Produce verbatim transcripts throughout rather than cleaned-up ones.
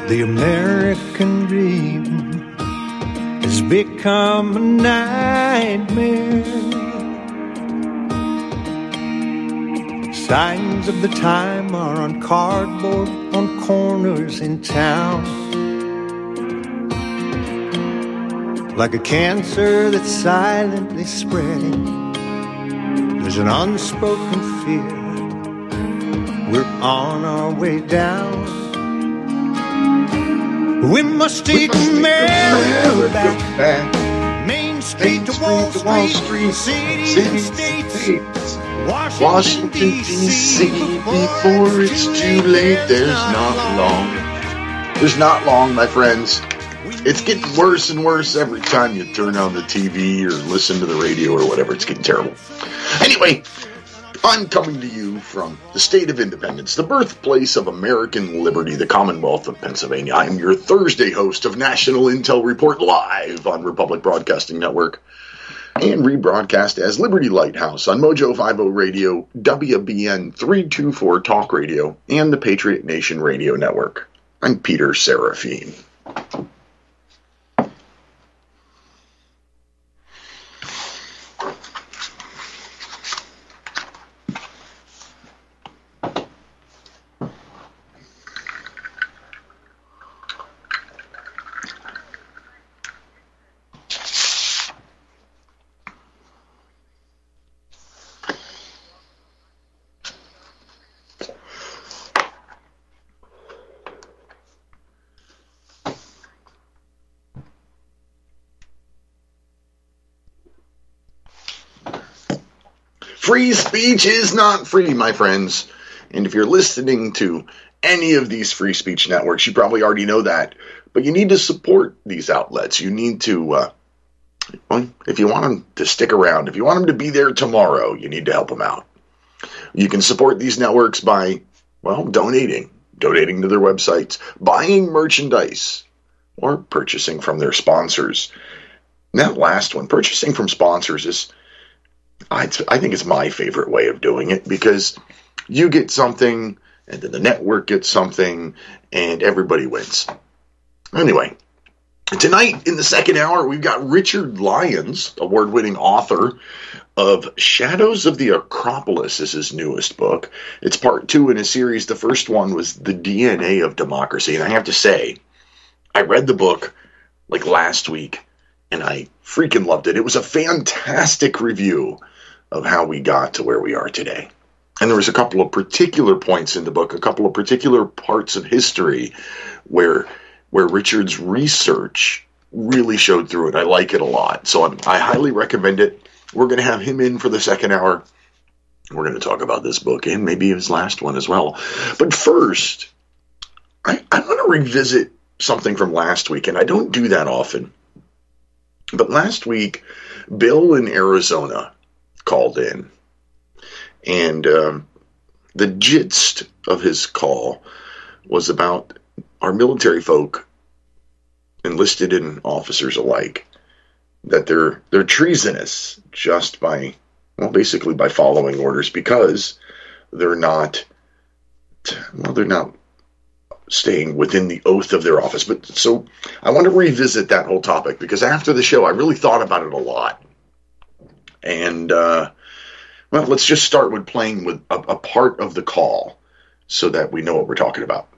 The American dream has become a nightmare. Signs of the time are on cardboard on corners in town. Like a cancer that's silently spreading, there's an unspoken fear. We're on our way down. We must take America back. Main Street to Wall Street, city and states. Washington, D C, before it's too late. There's not long. There's not long, my friends. It's getting worse and worse every time you turn on the T V or listen to the radio or whatever. It's getting terrible. Anyway, I'm coming to you from the state of Independence, the birthplace of American liberty, the Commonwealth of Pennsylvania. I am your Thursday host of National Intel Report live on Republic Broadcasting Network and rebroadcast as Liberty Lighthouse on Mojo fifty Radio, W B N three twenty-four Talk Radio, and the Patriot Nation Radio Network. I'm Peter Serafine. Free speech is not free, my friends. And if you're listening to any of these free speech networks, you probably already know that. But you need to support these outlets. You need to, uh, well, if you want them to stick around, if you want them to be there tomorrow, you need to help them out. You can support these networks by, well, donating. Donating to their websites, buying merchandise, or purchasing from their sponsors. And that last one, purchasing from sponsors, is I, I think it's my favorite way of doing it, because you get something, and then the network gets something, and everybody wins. Anyway, tonight in the second hour, we've got Richard Lyons, award-winning author of Shadows of the Acropolis is his newest book. It's part two in a series. The first one was The D N A of Democracy, and I have to say, I read the book like last week, and I freaking loved it. It was a fantastic review of how we got to where we are today. And there was a couple of particular points in the book, a couple of particular parts of history where where Richard's research really showed through it. I like it a lot. So I'm, I highly recommend it. We're going to have him in for the second hour. We're going to talk about this book and maybe his last one as well. But first, I, I want to revisit something from last week, and I don't do that often. But last week, Bill in Arizona called in, and um, the gist of his call was about our military folk, enlisted and officers alike, that they're they're treasonous just by, well, basically by following orders, because they're not, well, they're not staying within the oath of their office. But so I want to revisit that whole topic, because after the show, I really thought about it a lot. And, uh, well, let's just start with playing with a, a part of the call so that we know what we're talking about.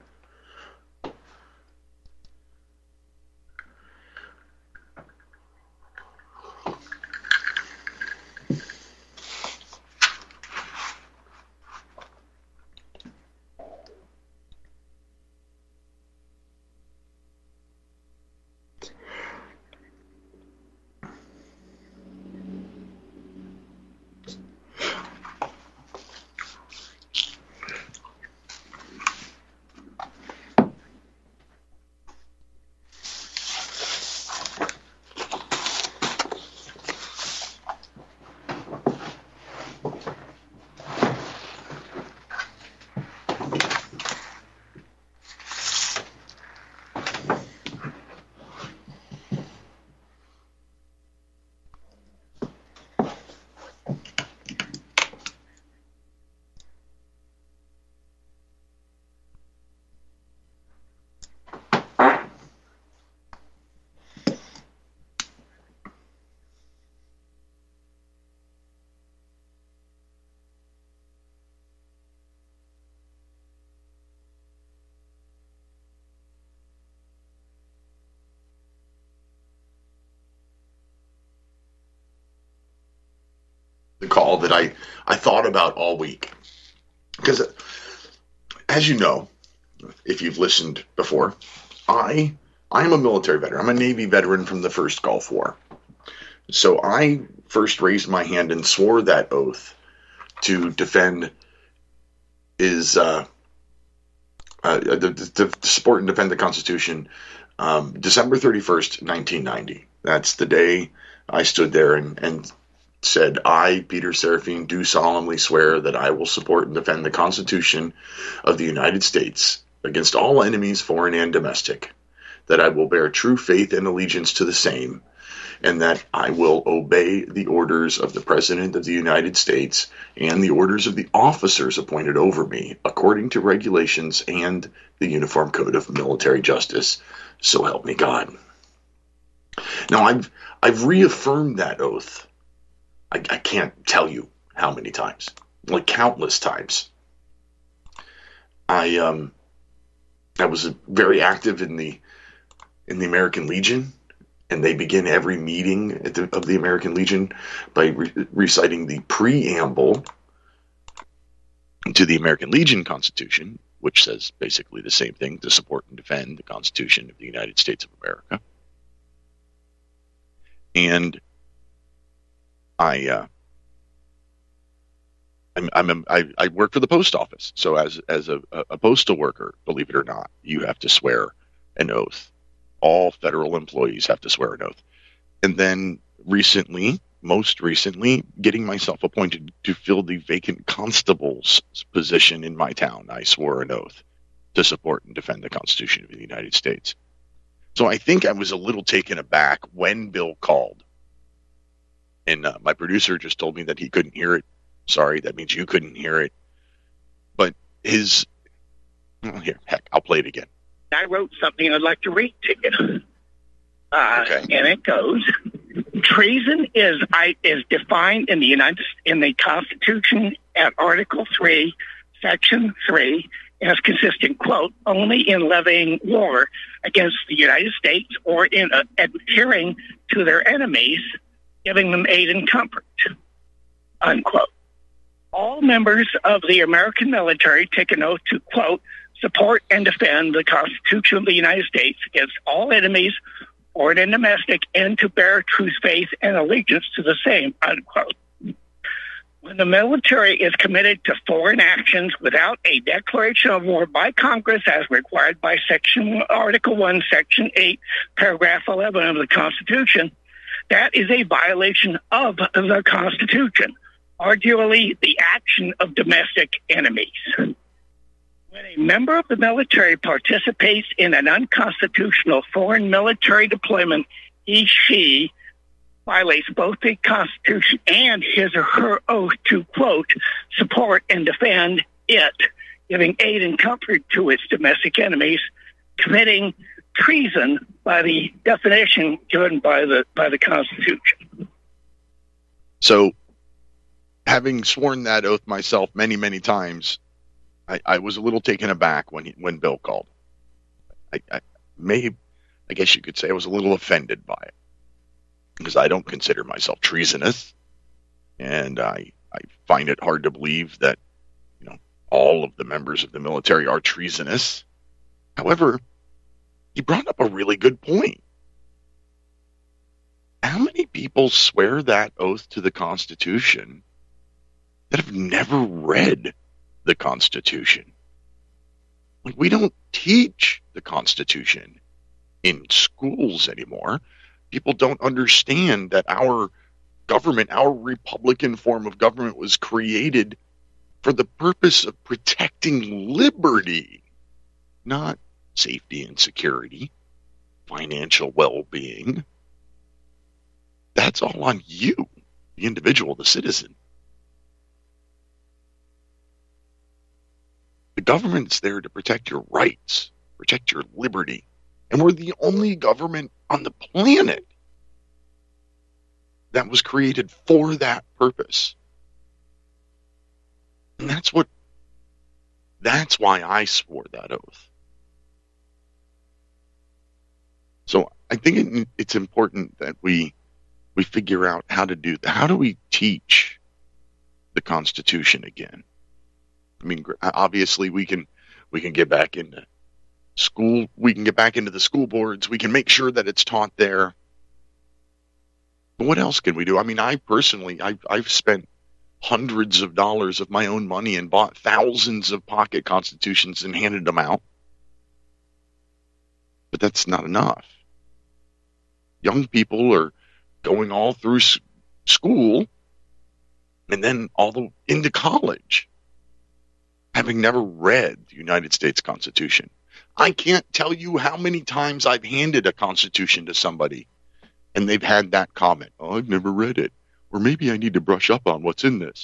call that I, I thought about all week. Because, as you know, if you've listened before, I I am a military veteran. I'm a Navy veteran from the first Gulf War. So I first raised my hand and swore that oath to defend is uh, uh, to, to support and defend the Constitution um, December thirty-first, nineteen ninety. That's the day I stood there and, and said, I, Peter Seraphine, do solemnly swear that I will support and defend the Constitution of the United States against all enemies, foreign and domestic, that I will bear true faith and allegiance to the same, and that I will obey the orders of the President of the United States and the orders of the officers appointed over me, according to regulations and the Uniform Code of Military Justice. So help me God. Now, I've I've reaffirmed that oath. I, I can't tell you how many times, like countless times. I um I was very active in the in the American Legion, and they begin every meeting at the, of the American Legion by re- reciting the preamble to the American Legion Constitution, which says basically the same thing: to support and defend the Constitution of the United States of America. And I, uh, I'm, I'm, a, I, I work for the post office. So as, as a, a postal worker, believe it or not, you have to swear an oath. All federal employees have to swear an oath. And then recently, most recently, getting myself appointed to fill the vacant constable's position in my town, I swore an oath to support and defend the Constitution of the United States. So I think I was a little taken aback when Bill called. And uh, my producer just told me that he couldn't hear it. Sorry, that means you couldn't hear it. But his... Well, here, heck, I'll play it again. I wrote something I'd like to read to you. Uh, okay. And it goes, treason is I, is defined in the United in the Constitution at Article three, Section three, as consisting, quote, only in levying war against the United States or in uh, adhering to their enemies, giving them aid and comfort, unquote. All members of the American military take an oath to, quote, support and defend the Constitution of the United States against all enemies, foreign and domestic, and to bear true faith and allegiance to the same, unquote. When the military is committed to foreign actions without a declaration of war by Congress as required by Section Article one, Section eight, Paragraph eleven of the Constitution, that is a violation of the Constitution, arguably the action of domestic enemies. When a member of the military participates in an unconstitutional foreign military deployment, he, she, violates both the Constitution and his or her oath to, quote, support and defend it, giving aid and comfort to its domestic enemies, committing treason by the definition given by the by the Constitution. So, having sworn that oath myself many, many times, I, I was a little taken aback when he, when Bill called. I, I may, I guess you could say I was a little offended by it, because I don't consider myself treasonous, and I I find it hard to believe that, you know, all of the members of the military are treasonous. However, he brought up a really good point. How many people swear that oath to the Constitution that have never read the Constitution? Like, we don't teach the Constitution in schools anymore. People don't understand that our government, our Republican form of government, was created for the purpose of protecting liberty, not safety and security, financial well-being. That's all on you, the individual, the citizen. The government's there to protect your rights, protect your liberty. And we're the only government on the planet that was created for that purpose. And that's what, that's why I swore that oath. So I think it, it's important that we we figure out how to do that. How do we teach the Constitution again. I mean, obviously we can we can get back into school, we can get back into the school boards, we can make sure that it's taught there. But what else can we do? I mean, I personally, I've, I've spent hundreds of dollars of my own money and bought thousands of pocket constitutions and handed them out. But that's not enough. Young people are going all through s- school and then all the into college, having never read the United States Constitution. I can't tell you how many times I've handed a Constitution to somebody and they've had that comment, oh, I've never read it. Or maybe I need to brush up on what's in this.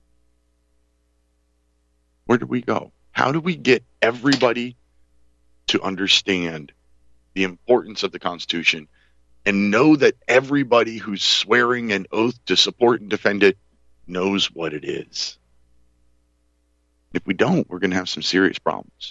Where do we go? How do we get everybody to understand the importance of the Constitution and know that everybody who's swearing an oath to support and defend it knows what it is? If we don't, we're going to have some serious problems.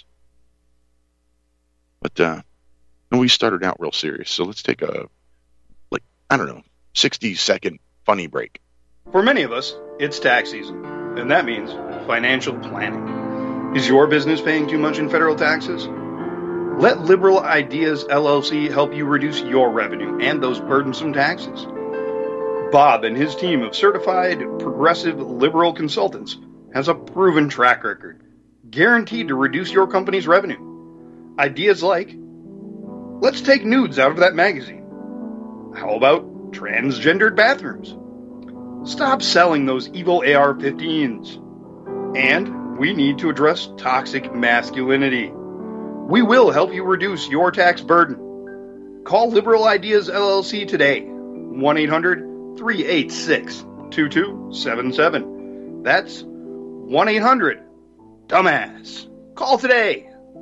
But uh, we started out real serious, so let's take a, like, I don't know, sixty-second funny break. For many of us, it's tax season, and that means financial planning. Is your business paying too much in federal taxes? Let Liberal Ideas L L C help you reduce your revenue and those burdensome taxes. Bob and his team of certified progressive liberal consultants has a proven track record, guaranteed to reduce your company's revenue. Ideas like, let's take nudes out of that magazine. How about transgendered bathrooms? Stop selling those evil A R fifteens. And we need to address toxic masculinity. We will help you reduce your tax burden. Call Liberal Ideas L L C today. one eight hundred three eight six two two seven seven. That's one eight hundred dumbass. Call today.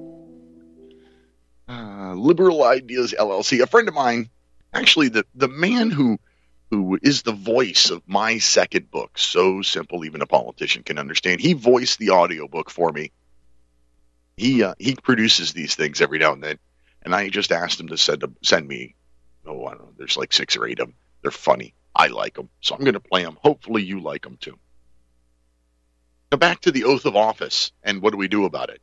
Uh, Liberal Ideas L L C. A friend of mine, actually the, the man who who is the voice of my second book, So Simple Even a Politician Can Understand. He voiced the audiobook for me. He uh, he produces these things every now and then, and I just asked him to send them, send me, oh, I don't know, there's like six or eight of them. They're funny. I like them, so I'm going to play them. Hopefully you like them too. Now back to the oath of office, and what do we do about it?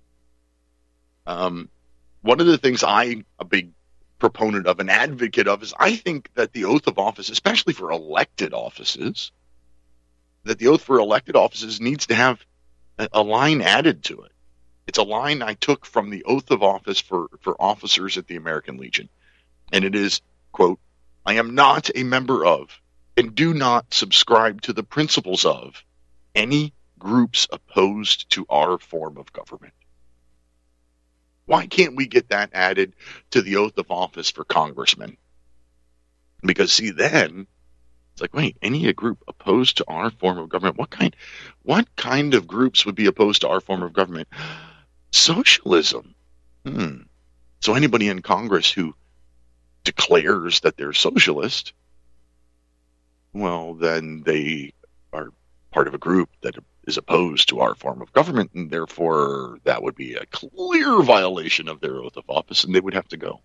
Um, one of the things I'm a big proponent of, an advocate of, is I think that the oath of office, especially for elected offices, that the oath for elected offices needs to have a, a line added to it. It's a line I took from the oath of office for, for officers at the American Legion. And it is, quote, I am not a member of and do not subscribe to the principles of any groups opposed to our form of government. Why can't we get that added to the oath of office for congressmen? Because, see, then it's like, wait, any group opposed to our form of government? What kind, what kind of groups would be opposed to our form of government? Socialism. Hmm. So anybody in Congress who declares that they're socialist, well, then they are part of a group that is opposed to our form of government, and therefore that would be a clear violation of their oath of office, and they would have to go.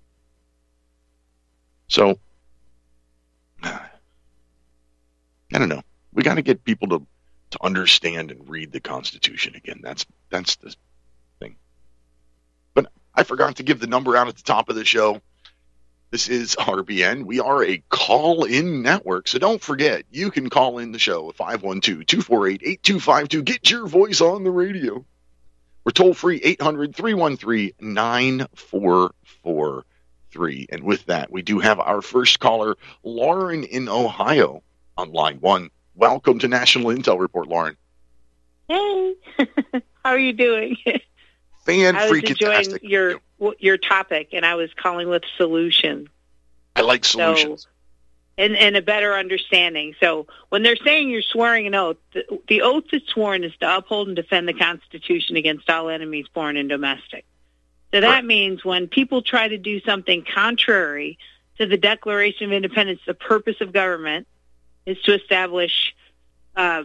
So, I don't know. We got to get people to, to understand and read the Constitution again. That's that's the thing. But I forgot to give the number out at the top of the show. This is R B N. We are a call-in network, so don't forget, you can call in the show at five one two, two four eight, eight two five two. Get your voice on the radio. We're toll-free, eight hundred, three one three, nine four four three. And with that, we do have our first caller, Lauren in Ohio, on line one. Welcome to National Intel Report, Lauren. Hey, how are you doing? Fan I was freaking enjoying your your topic, and I was calling with solutions. I like solutions. So, and, and a better understanding. So when they're saying you're swearing an oath, the, the oath that's sworn is to uphold and defend the Constitution against all enemies, foreign and domestic. So that right. means when people try to do something contrary to the Declaration of Independence, the purpose of government is to establish, uh,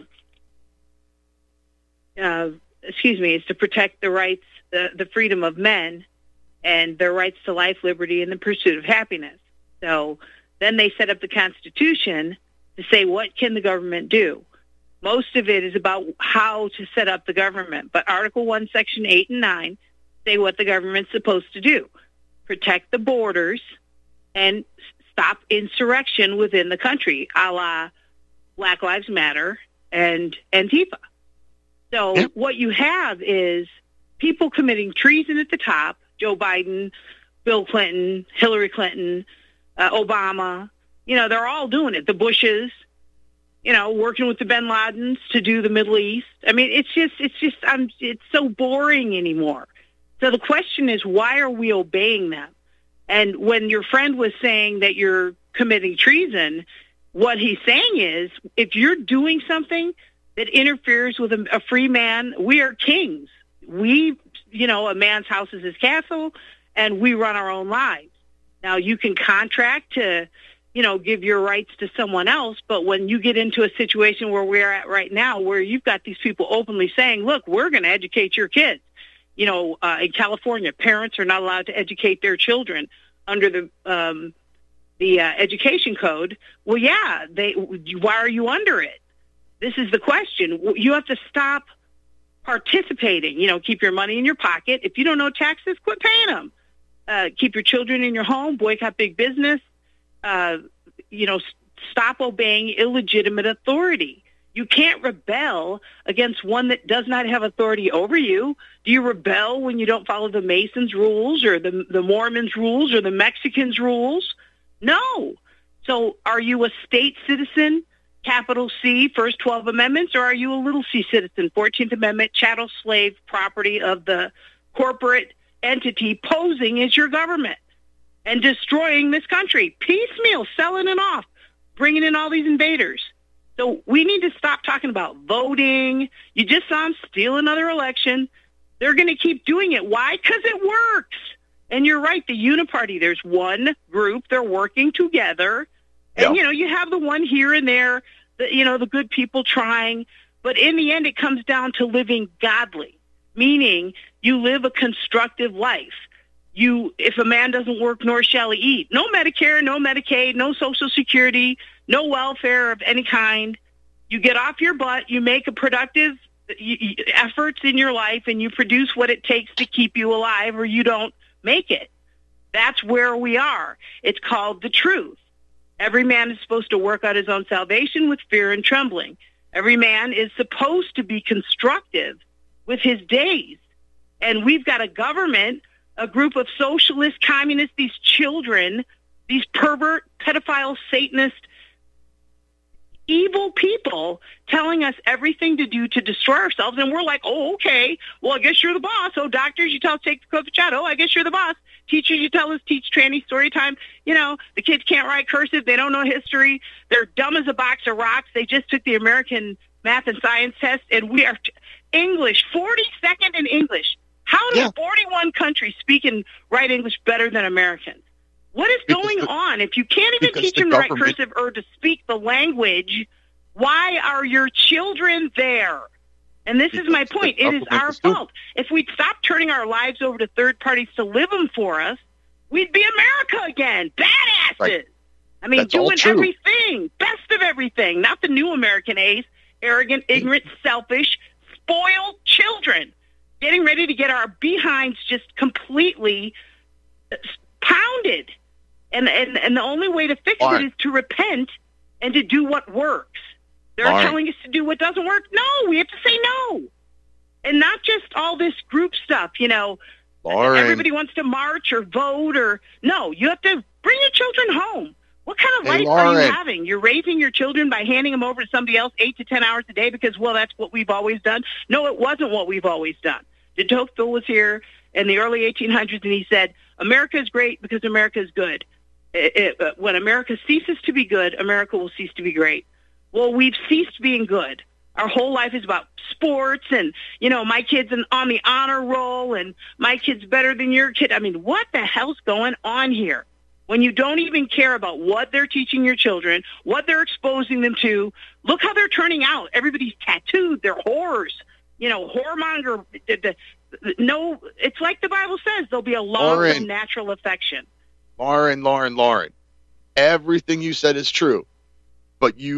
uh, excuse me, is to protect the rights, the, the freedom of men, and their rights to life, liberty, and the pursuit of happiness. So then they set up the Constitution to say, what can the government do? Most of it is about how to set up the government. But Article one, Section eight and nine say what the government's supposed to do. Protect the borders and stop insurrection within the country, a la Black Lives Matter and Antifa. So yeah. what you have is people committing treason at the top, Joe Biden, Bill Clinton, Hillary Clinton, uh, Obama. You know, they're all doing it. The Bushes, you know, working with the Bin Ladens to do the Middle East. I mean, it's just, it's just, um, it's so boring anymore. So the question is, why are we obeying them? And when your friend was saying that you're committing treason, what he's saying is, if you're doing something that interferes with a, a free man, we are kings. We, you know, a man's house is his castle, and we run our own lives. Now, you can contract to, you know, give your rights to someone else. But when you get into a situation where we're at right now, where you've got these people openly saying, look, we're going to educate your kids. You know, uh, in California, parents are not allowed to educate their children under the um, the uh, education code. Well, yeah, they. Why are you under it? This is the question. You have to stop participating. You know, keep your money in your pocket. If you don't know taxes, quit paying them. Uh, keep your children in your home. Boycott big business. Uh, you know, stop obeying illegitimate authority. You can't rebel against one that does not have authority over you. Do you rebel when you don't follow the Masons' rules or the, the Mormons' rules or the Mexicans' rules? No. So are you a state citizen, capital C, first twelve amendments, or are you a little c citizen, fourteenth Amendment, chattel slave property of the corporate entity posing as your government and destroying this country, piecemeal, selling it off, bringing in all these invaders? So we need to stop talking about voting. You just saw them steal another election. They're going to keep doing it. Why? Because it works. And you're right, the uniparty, there's one group, they're working together. And, Yeah. you know, you have the one here and there, the, you know, the good people trying. But in the end, it comes down to living godly, meaning you live a constructive life. You, if a man doesn't work, nor shall he eat. No Medicare, no Medicaid, no Social Security, no welfare of any kind. You get off your butt, you make a productive you, you, efforts in your life, and you produce what it takes to keep you alive, or you don't make it. That's where we are. It's called the truth. Every man is supposed to work out his own salvation with fear and trembling. Every man is supposed to be constructive with his days. And we've got a government, a group of socialist, communists, these children, these pervert, pedophile, Satanist, evil people telling us everything to do to destroy ourselves. And we're like, oh, okay, well, I guess you're the boss. Oh, doctors, you tell us take the COVID shot. Oh, I guess you're the boss. Teachers, you tell us teach tranny story time. You know, the kids can't write cursive. They don't know history. They're dumb as a box of rocks. They just took the American math and science test, and we are t- English, forty-second in English. How do Yeah. forty-one countries speak and write English better than Americans? What is Because going the- on? If you can't even because teach the them to write government- cursive or to speak the language, why are your children there? And this is my Because the point. It is government our is doing- fault. If we'd stop turning our lives over to third parties to live them for us, we'd be America again. Badasses. Right. I mean, That's all doing true. everything, best of everything, not the new American A's, arrogant, ignorant, selfish, spoiled children, getting ready to get our behinds just completely pounded. And, and, and the only way to fix All it right. is to repent and to do what works. They're All right. telling us to do what doesn't work. No, we have to say no. And not just all this group stuff, you know, Lauren, everybody wants to march or vote or no, you have to bring your children home. What kind of Hey, life are you Lauren. having? You're raising your children by handing them over to somebody else eight to ten hours a day because, well, that's what we've always done. No, it wasn't what we've always done. De Tocqueville was here in the early eighteen hundreds, and he said, America is great because America is good. It, it, uh, when America ceases to be good, America will cease to be great. Well, we've ceased being good. Our whole life is about sports and, you know, my kid's an, on the honor roll and my kid's better than your kid. I mean, what the hell's going on here? When you don't even care about what they're teaching your children, what they're exposing them to, look how they're turning out. Everybody's tattooed. They're whores. You know, whoremonger. The, the, the, no, it's like the Bible says. There'll be a law of Lauren. natural affection. Lauren, Lauren, Lauren. Everything you said is true, but you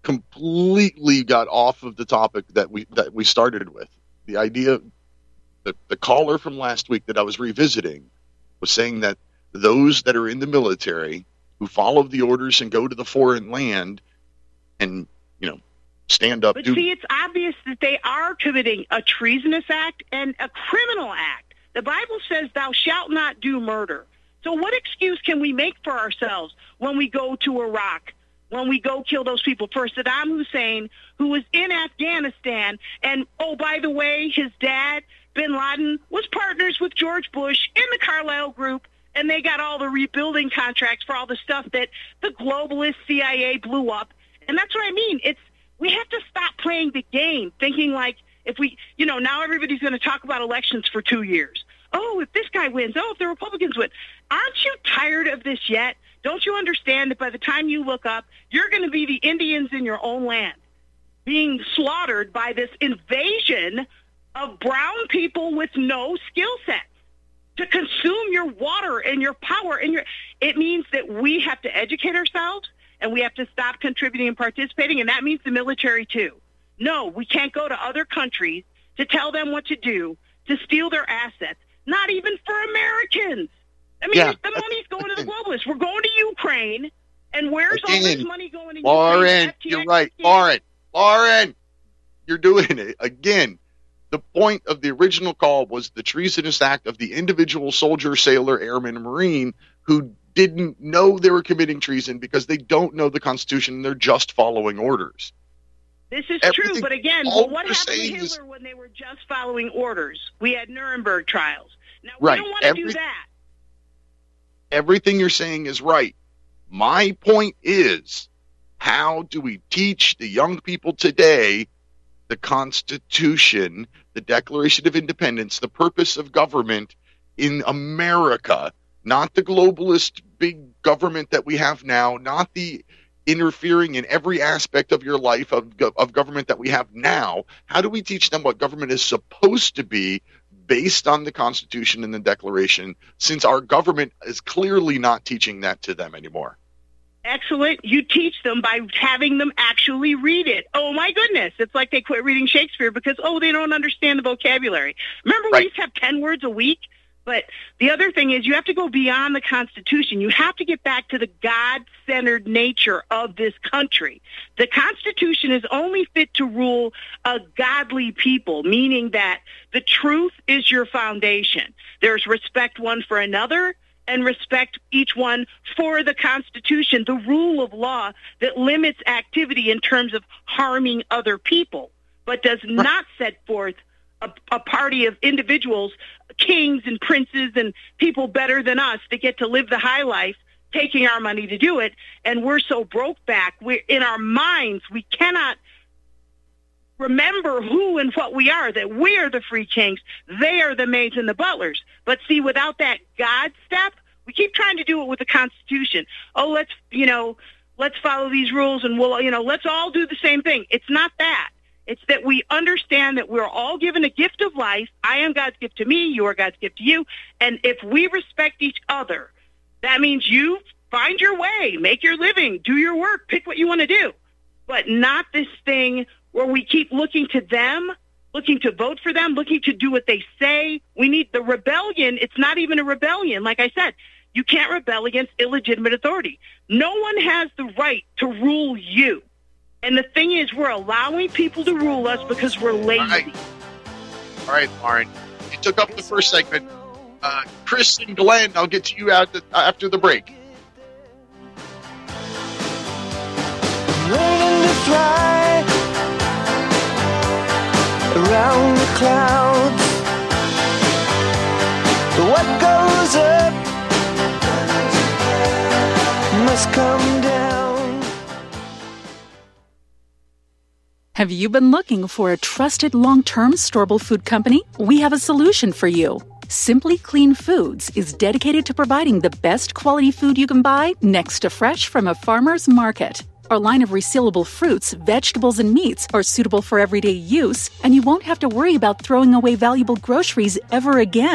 completely got off of the topic that we that we started with. The idea, the, the caller from last week that I was revisiting was saying that those that are in the military who follow the orders and go to the foreign land and, you know, stand up. But do- see, it's obvious that they are committing a treasonous act and a criminal act. The Bible says, thou shalt not do murder. So what excuse can we make for ourselves when we go to Iraq, when we go kill those people? For Saddam Hussein, who was in Afghanistan, and, oh, by the way, his dad, bin Laden, was partners with George Bush in the Carlyle Group, and they got all the rebuilding contracts for all the stuff that the globalist C I A blew up. And that's what I mean. It's we have to stop playing the game, thinking like if we, you know, now everybody's going to talk about elections for two years. Oh, if this guy wins. Oh, if the Republicans win. Aren't you tired of this yet? Don't you understand that by the time you look up, you're going to be the Indians in your own land being slaughtered by this invasion of brown people with no skill set to consume your water and your power and your. It means that we have to educate ourselves and we have to stop contributing and participating, and that means the military too. No, we can't go to other countries to tell them what to do, to steal their assets, not even for Americans. I mean, Yeah, the money's going to the globalists. We're going to Ukraine, and where's all Again, this money going to Lauren, Ukraine? you're right. Lauren, Lauren, you're doing it again. The point of the original call was the treasonous act of the individual soldier, sailor, airman, and marine who didn't know they were committing treason because they don't know the Constitution and they're just following orders. This is Everything- true, but again, all well, what we're happened to saying Hitler is- when they were just following orders? We had Nuremberg trials. Now, Right. we don't want to Every- do that. Everything you're saying is right. My point is, how do we teach the young people today the Constitution, the Declaration of Independence, the purpose of government in America, not the globalist big government that we have now, not the interfering in every aspect of your life of, go- of government that we have now? How do we teach them what government is supposed to be based on the Constitution and the Declaration, since our government is clearly not teaching that to them anymore? Excellent. You teach them by having them actually read it. Oh, my goodness. It's like they quit reading Shakespeare because, oh, they don't understand the vocabulary. Remember, Right. we used to have ten words a week? But the other thing is you have to go beyond the Constitution. You have to get back to the God-centered nature of this country. The Constitution is only fit to rule a godly people, meaning that the truth is your foundation. There's respect one for another and respect each one for the Constitution, the rule of law that limits activity in terms of harming other people, but does not set forth a, a party of individuals, kings and princes and people better than us that get to live the high life, taking our money to do it, and we're so broke back. We're in our minds, we cannot remember who and what we are, that we are the free kings, they are the maids and the butlers. But see, without that God step, we keep trying to do it with the Constitution. Oh, let's, you know, let's follow these rules and we'll, you know, let's all do the same thing. It's not that. It's that we understand that we're all given a gift of life. I am God's gift to me. You are God's gift to you. And if we respect each other, that means you find your way, make your living, do your work, pick what you want to do. But not this thing where we keep looking to them, looking to vote for them, looking to do what they say. We need the rebellion. It's not even a rebellion. Like I said, you can't rebel against illegitimate authority. No one has the right to rule you. And the thing is, we're allowing people to rule us because we're lazy. All right, All right Lauren. You took up the first segment. Uh, Chris and Glenn, I'll get to you out the, after the break. Learning to fly around the clouds. What goes up must come down. Have you been looking for a trusted long-term storable food company? We have a solution for you. Simply Clean Foods is dedicated to providing the best quality food you can buy next to fresh from a farmer's market. Our line of resealable fruits, vegetables, and meats are suitable for everyday use, and you won't have to worry about throwing away valuable groceries ever again.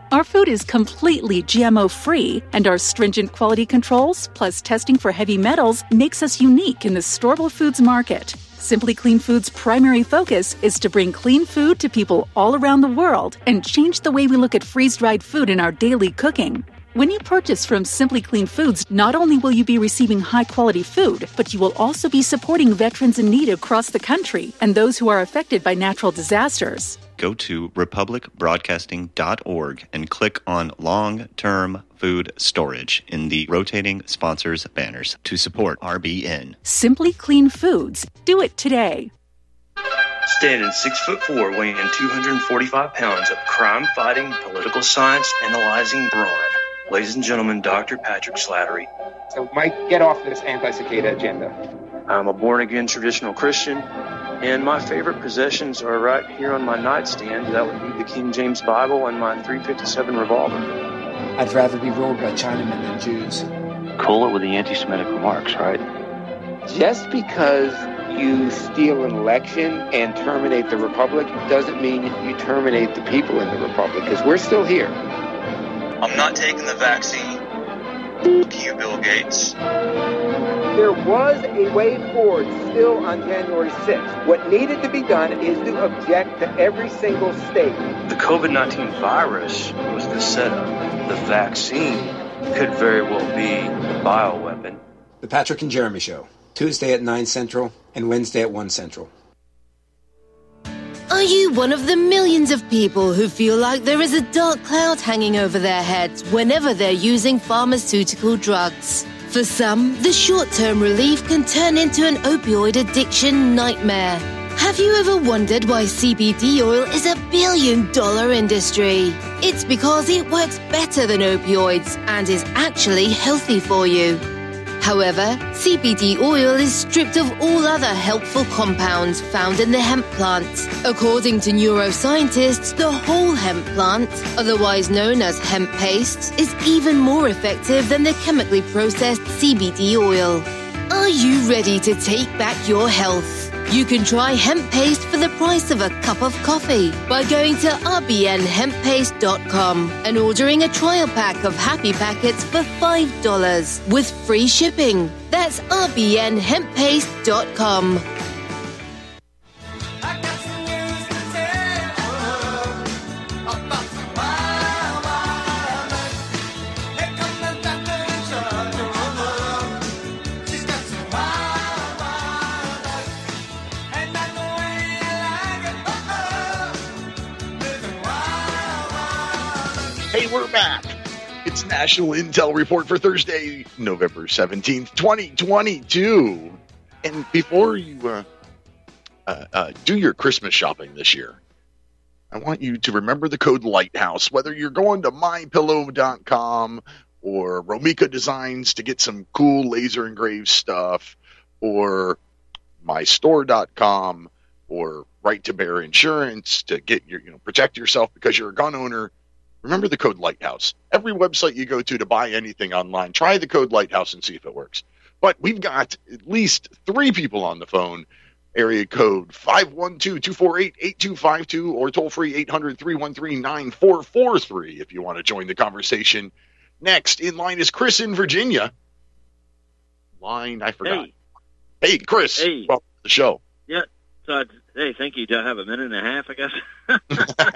Our food is completely G M O-free, and our stringent quality controls, plus testing for heavy metals, makes us unique in the storable foods market. Simply Clean Foods' primary focus is to bring clean food to people all around the world and change the way we look at freeze-dried food in our daily cooking. When you purchase from Simply Clean Foods, not only will you be receiving high-quality food, but you will also be supporting veterans in need across the country and those who are affected by natural disasters. Go to republic broadcasting dot org and click on Long-Term Food Storage in the rotating sponsors banners to support R B N. Simply Clean Foods. Do it today. Standing six foot four, weighing two hundred forty-five pounds of crime-fighting, political science analyzing brawn. Ladies and gentlemen, Doctor Patrick Slattery. So, Mike, get off this anti-cicada agenda. I'm a born-again traditional Christian, and my favorite possessions are right here on my nightstand. That would be the King James Bible and my three fifty-seven revolver. I'd rather be ruled by Chinamen than Jews. Cool it with the anti-Semitic remarks, right? Just because you steal an election and terminate the Republic doesn't mean you terminate the people in the Republic, because we're still here. I'm not taking the vaccine. F*** you, Bill Gates. There was a way forward still on January sixth. What needed to be done is to object to every single state. The COVID nineteen virus was the setup. The vaccine could very well be the bioweapon. The Patrick and Jeremy Show, Tuesday at nine Central and Wednesday at one Central. Are you one of the millions of people who feel like there is a dark cloud hanging over their heads whenever they're using pharmaceutical drugs? For some, the short-term relief can turn into an opioid addiction nightmare. Have you ever wondered why C B D oil is a billion-dollar industry? It's because it works better than opioids and is actually healthy for you. However, C B D oil is stripped of all other helpful compounds found in the hemp plant. According to neuroscientists, the whole hemp plant, otherwise known as hemp paste, is even more effective than the chemically processed C B D oil. Are you ready to take back your health? You can try hemp paste for the price of a cup of coffee by going to r b n hemp paste dot com and ordering a trial pack of Happy Packets for five dollars with free shipping. That's r b n hemp paste dot com. Hey, we're back. It's National Intel Report for Thursday, November seventeenth, twenty twenty-two. And before you uh, uh, uh, do your Christmas shopping this year, I want you to remember the code Lighthouse, whether you're going to my pillow dot com or Romika Designs to get some cool laser engraved stuff, or my store dot com, or Right to Bear Insurance to get your, you know, protect yourself because you're a gun owner. Remember the code Lighthouse. Every website you go to to buy anything online, try the code Lighthouse and see if it works. But we've got at least three people on the phone. Area code five one two, two four eight, eight two five two or toll free eight hundred, three one three, nine four four three if you want to join the conversation. Next in line is Chris in Virginia. Line, I forgot. Hey, hey Chris. Hey. Welcome to the show. Yeah. So, hey, thank you. Do I have a minute and a half, I guess?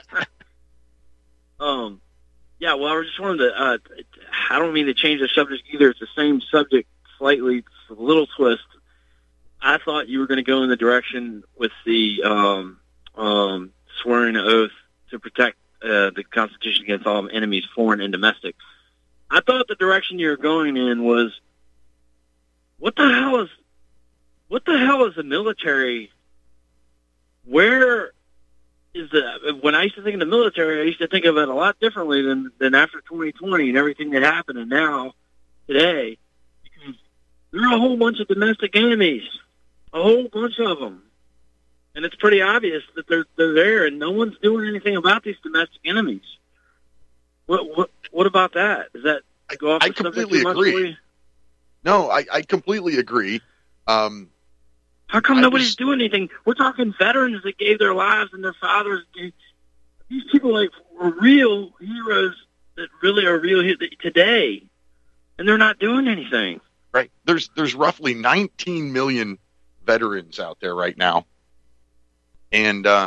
Um, yeah, well, I just wanted to, uh, I don't mean to change the subject either. It's the same subject, slightly, it's a little twist. I thought you were going to go in the direction with the um, um, swearing an oath to protect uh, the Constitution against all enemies, foreign and domestic. I thought the direction you were going in was, what the hell is, what the hell is the military? Where is the, when I used to think of the military, I used to think of it a lot differently than, than after twenty twenty and everything that happened and now, today, because there are a whole bunch of domestic enemies, a whole bunch of them. And it's pretty obvious that they're, they're there and no one's doing anything about these domestic enemies. What, what, what about that? Does that go off I the subject completely too much for agree. you? No, I, I completely agree. Um, How come I nobody's was- doing anything? We're talking veterans that gave their lives and their fathers. Gave, these people like are real heroes that really are real he- today, and they're not doing anything. Right. There's there's roughly nineteen million veterans out there right now, and uh,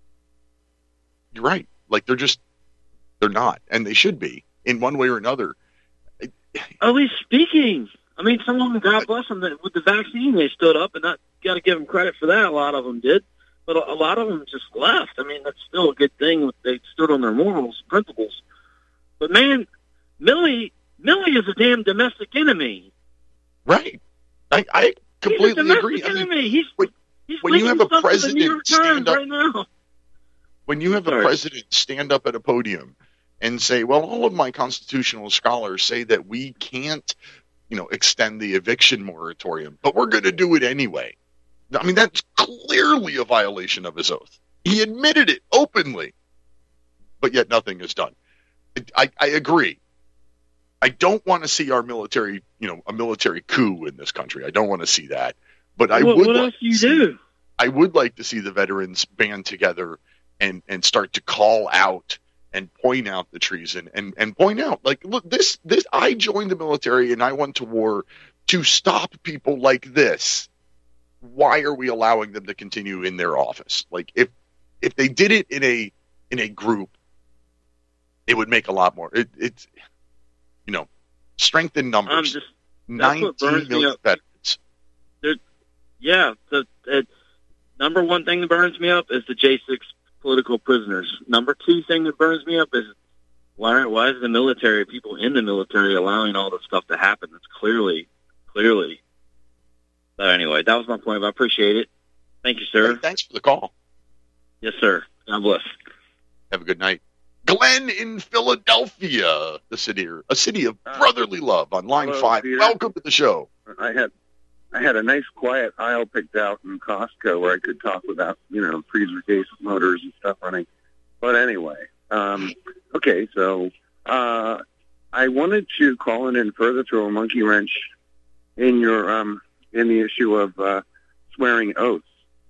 you're right. Like they're just they're not, and they should be in one way or another. At least speaking. I mean, some of them, God bless them, that with the vaccine they stood up, and not got to give them credit for that. A lot of them did, but a, a lot of them just left. I mean, that's still a good thing. They stood on their morals, principles. But man, Milley, Milley is a damn domestic enemy. Right. I, I completely he's a agree. Enemy. I mean, he's, when, he's when you have a stuff president the New York stand Times up, right now. when you have Sorry. a president stand up at a podium and say, "Well, all of my constitutional scholars say that we can't, you know, extend the eviction moratorium, but we're going to do it anyway." I mean, that's clearly a violation of his oath. He admitted it openly, but yet nothing is done. I, I agree. I don't want to see our military, you know, a military coup in this country. I don't want to see that. But I what, would what like else do you to see, do? I would like to see the veterans band together and, and start to call out and point out the treason and, and point out, like, look, this, this, I joined the military and I went to war to stop people like this. Why are we allowing them to continue in their office? Like, if, if they did it in a, in a group, it would make a lot more. It, it's, you know, strength in numbers. I'm just, that's what burns me nineteen million up. veterans. There, yeah, the, the number one thing that burns me up is the J six political prisoners. Number two thing that burns me up is why why is the military, people in the military, allowing all this stuff to happen? That's clearly, clearly. So anyway, that was my point. I appreciate it. Thank you, sir. Hey, thanks for the call. Yes, sir. God bless. Have a good night. Glenn in Philadelphia, the city, a city of brotherly love on line Hello, five. Peter. Welcome to the show. I had I had a nice quiet aisle picked out in Costco where I could talk without, you know, freezer case motors and stuff running. But anyway, um, okay, so uh, I wanted to call in and further throw a monkey wrench in your um, in the issue of uh, swearing oaths.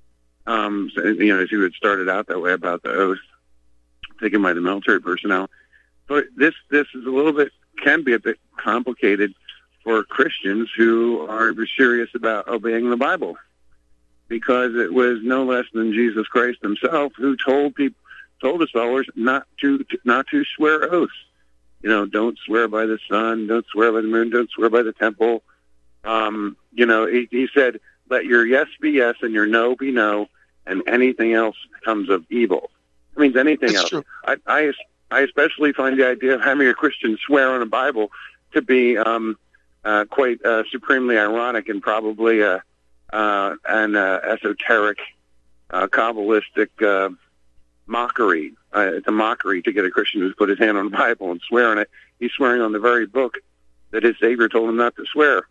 Um, so, you know, as you had started out that way about the oath taken by the military personnel. But this this is a little bit, can be a bit complicated for Christians who are serious about obeying the Bible, because it was no less than Jesus Christ himself who told people, told his followers not to not to swear oaths. You know, don't swear by the sun, don't swear by the moon, don't swear by the temple. Um, you know, he, he said, let your yes be yes and your no be no, and anything else comes of evil. It means anything That's else. true. I, I, I especially find the idea of having a Christian swear on a Bible to be um, uh, quite uh, supremely ironic and probably uh, uh, an uh, esoteric, uh, Kabbalistic uh, mockery. Uh, it's a mockery to get a Christian who's put his hand on the Bible and swear on it. He's swearing on the very book that his Savior told him not to swear.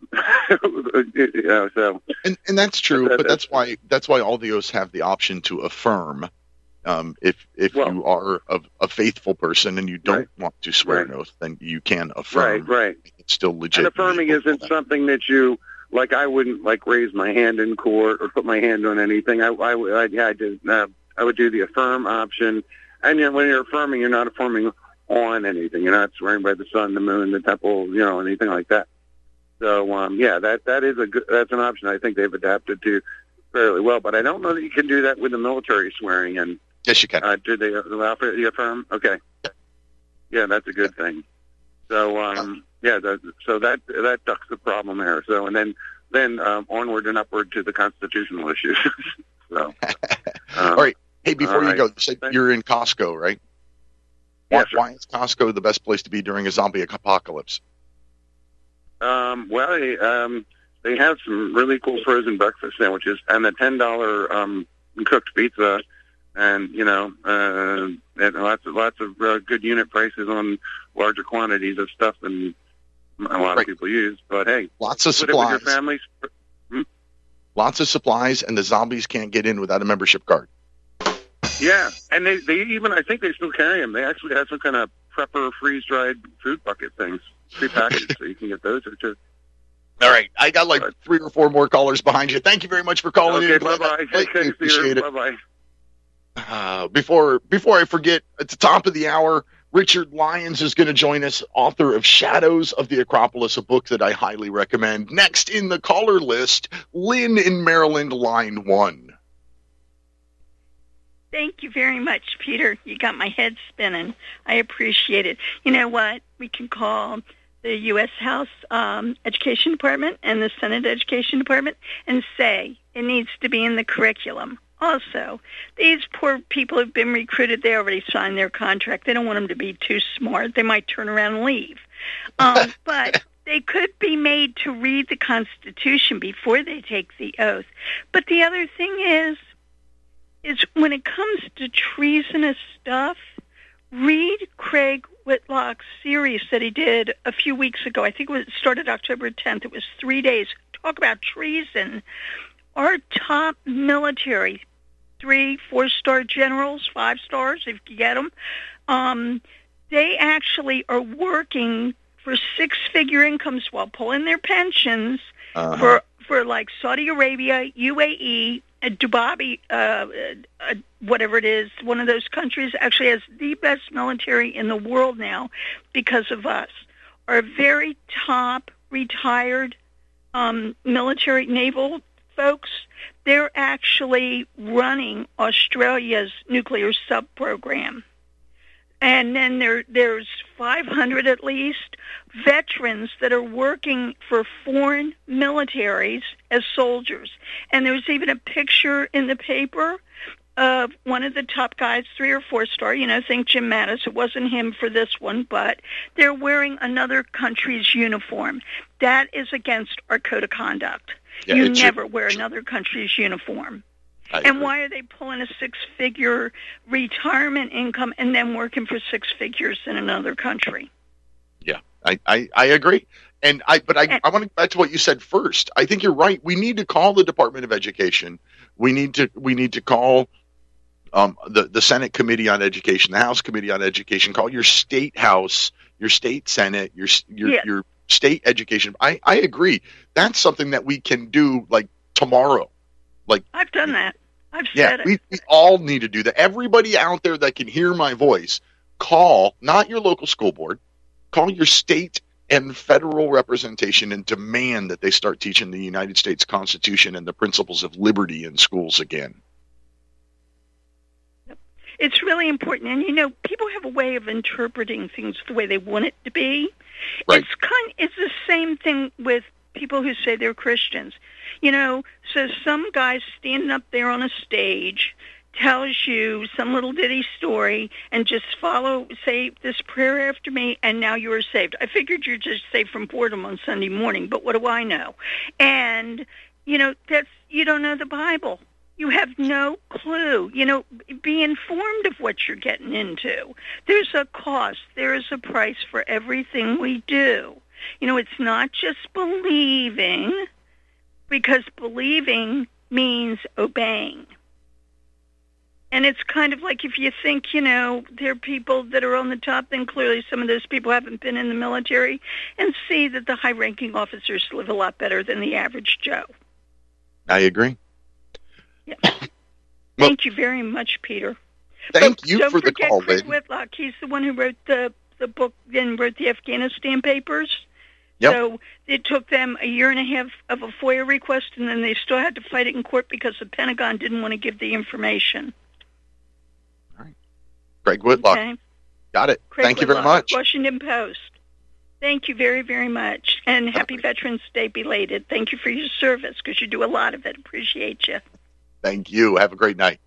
you know, so, And and that's true, That- but that's why that's why all the oaths have the option to affirm. Um, if if Well- you are a, a faithful person and you don't Right. want to swear an Right. oath, then you can affirm. right, right. It's still legit. And affirming isn't something that you, like, I wouldn't, like, raise my hand in court or put my hand on anything. I, I, would- I, yeah, I, did, uh, I would do the affirm option. And you know, when you're affirming, you're not affirming on anything. You're not swearing by the sun, the moon, the temple, you know, anything like that. So, um, yeah, that that is a good, that's an option I think they've adapted to fairly well. But I don't know that you can do that with the military swearing. And Yes, you can. uh, do they allow for the affirm? Okay. Yeah, that's a good thing. So, um, yeah, that, so that that ducks the problem there. So, and then then um, onward and upward to the constitutional issues. so, um, All right. Hey, before all you right. go, you said you're in Costco, right? Why, Yes, sir. why is Costco the best place to be during a zombie apocalypse? Um, well, they, um, they have some really cool frozen breakfast sandwiches and a ten dollar um, cooked pizza, and you know, uh, and lots of lots of uh, good unit prices on larger quantities of stuff than a lot Right. of people use. But hey, Lots of put it with your supplies. families. Lots of supplies, and the zombies can't get in without a membership card. Yeah, and they they even, I think they still carry them. They actually have some kind of prepper freeze dried food bucket things prepackaged, so you can get those or just. All right. I got like three or four more callers behind you. Thank you very much for calling Okay, in. bye bye. Greatly Thanks, appreciate Peter. it. Bye bye. Uh, before before I forget, at the top of the hour, Richard Lyons is going to join us, author of Shadows of the Acropolis, a book that I highly recommend. Next in the caller list, Lynn in Maryland, line one. Thank you very much, Peter. You got my head spinning. I appreciate it. You know what? We can call the U S House um, Education Department and the Senate Education Department and say it needs to be in the curriculum. Also, these poor people who've been recruited, they already signed their contract. They don't want them to be too smart. They might turn around and leave. Um, but they could be made to read the Constitution before they take the oath. But the other thing is, is when it comes to treasonous stuff, read Craig Whitlock's series that he did a few weeks ago. I think it, was, it started October tenth. It was three days. Talk about treason. Our top military, three, four-star generals, five stars if you get them, um, they actually are working for six-figure incomes while pulling their pensions uh-huh. for for like Saudi Arabia, U A E, uh, Dubai, uh, uh, whatever it is. One of those countries actually has the best military in the world now because of us. Our very top retired um, military naval folks, they're actually running Australia's nuclear sub-program. And then there, there's five hundred at least veterans that are working for foreign militaries as soldiers. And there's even a picture in the paper of one of the top guys, three or four star, you know, think Jim Mattis. It wasn't him for this one, but they're wearing another country's uniform. That is against our code of conduct. Yeah, you never wear another country's uniform. I and agree. Why are they pulling a six-figure retirement income and then working for six figures in another country? Yeah, I, I, I agree. And I, but I, and, I want to go back to what you said first. I think you're right. We need to call the Department of Education. We need to, we need to call um, the, the Senate Committee on Education, the House Committee on Education. Call your state House, your state Senate, your your yeah. your state education. I, I agree. That's something that we can do like tomorrow. Like I've done that. I've yeah, said it. We, we all need to do that. Everybody out there that can hear my voice, call not your local school board, call your state and federal representation and demand that they start teaching the United States Constitution and the principles of liberty in schools again. It's really important. And, you know, people have a way of interpreting things the way they want it to be. Right. It's kind. It's the same thing with people who say they're Christians. You know, so some guy standing up there on a stage tells you some little ditty story and just follow, say this prayer after me, and now you are saved. I figured you're just saved from boredom on Sunday morning, but what do I know? And, you know, that's you don't know the Bible. You have no clue. You know, be informed of what you're getting into. There's a cost. There is a price for everything we do. You know, it's not just believing, because believing means obeying. And it's kind of like if you think, you know, there are people that are on the top, then clearly some of those people haven't been in the military, and see that the high-ranking officers live a lot better than the average Joe. I agree. Yeah. Well, thank you very much, Peter. Thank but you don't for the call, Craig Lynn. Whitlock. He's the one who wrote the, the book and wrote the Afghanistan papers. Yep. So it took them a year and a half of a FOIA request, and then they still had to fight it in court because the Pentagon didn't want to give the information. All right. Craig Whitlock. Okay. Got it. Craig Thank Whitlock, you very much. Washington Post. Thank you very, very much. And happy Veterans Day belated. Thank you for your service, because you do a lot of it. Appreciate you. Thank you. Have a great night.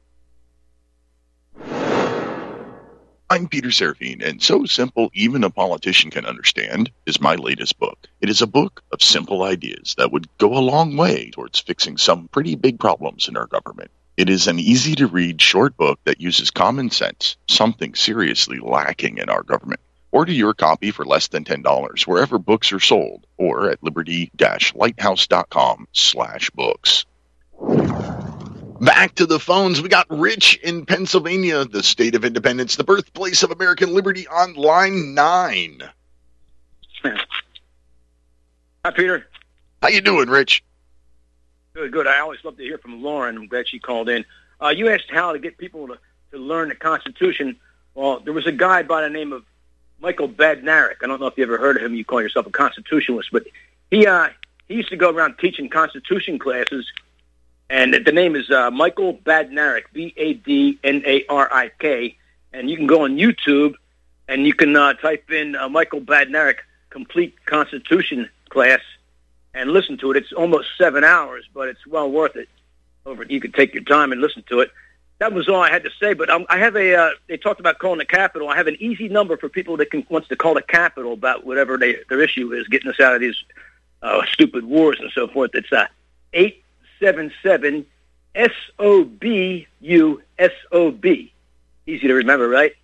I'm Peter Serafine, and So Simple Even a Politician Can Understand is my latest book. It is a book of simple ideas that would go a long way towards fixing some pretty big problems in our government. It is an easy-to-read short book that uses common sense, something seriously lacking in our government. Order your copy for less than ten dollars wherever books are sold, or at liberty-lighthouse.com slash books. Back to the phones. We got Rich in Pennsylvania, the state of independence, the birthplace of American liberty, on line nine. Hi, Peter. How you doing, Rich? Good, good. I always love to hear from Lauren. I'm glad she called in. Uh, you asked how to get people to to learn the Constitution. Well, there was a guy by the name of Michael Badnarik. I don't know if you ever heard of him. You call yourself a constitutionalist, but he uh, he used to go around teaching Constitution classes, and the name is uh, Michael Badnarik, B A D N A R I K, and you can go on YouTube and you can uh, type in uh, Michael Badnarik Complete Constitution Class and listen to it. It's almost seven hours, but it's well worth it. Over, you could take your time and listen to it. That was all I had to say, but um, I have a, uh, they talked about calling the Capitol. I have an easy number for people that can, wants to call the Capitol about whatever they, their issue is, getting us out of these uh, stupid wars and so forth. It's uh, eight seven seven S O B U S O B. Easy to remember, right?